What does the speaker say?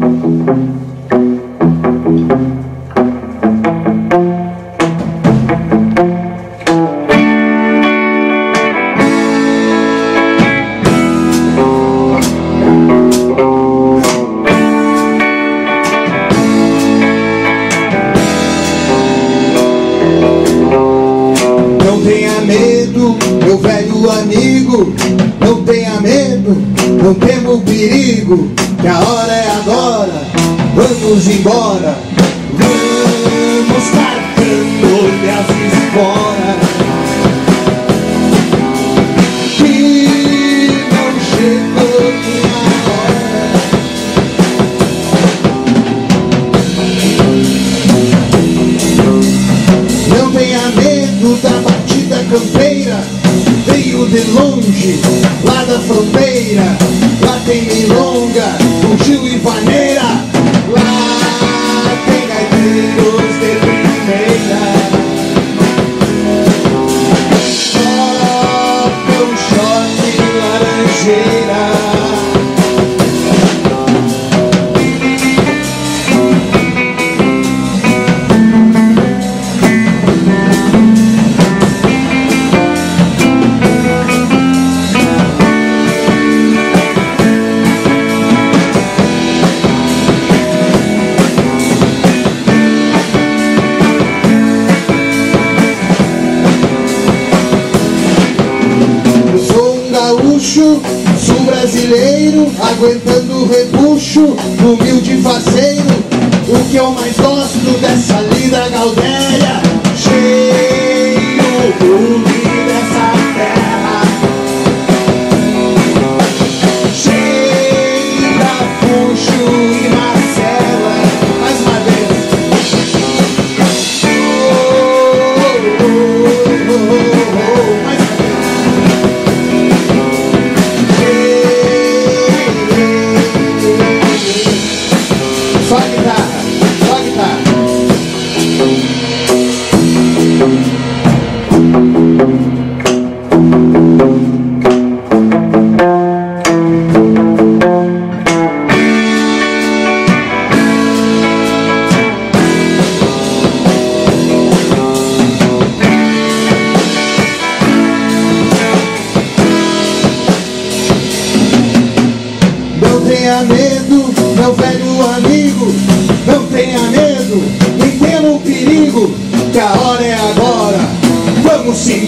Meu velho amigo, não tenha medo, não tema o perigo, que a hora é agora, vamos embora, vamos cartando olhos fora, que não chegou minha hora. Não tenha medo da batida campeira, veio de longe, lá da fronteira. Lá tem milonga, Gil e vaneira. Lá tem gaiteiros de primeira. Toca um shot laranjeira. Sou brasileiro, aguentando o repuxo, humilde e faceiro. O que eu mais gosto dessa lida gaudéria, cheio orgulho dessa terra, cheia Puxo e Marcela. Mais uma vez. Mais uma vez. Só guitarra, só guitarra. Não tenha medo, meu velho amigo, não tenha medo, nem tema o perigo, que a hora é agora, vamos seguir.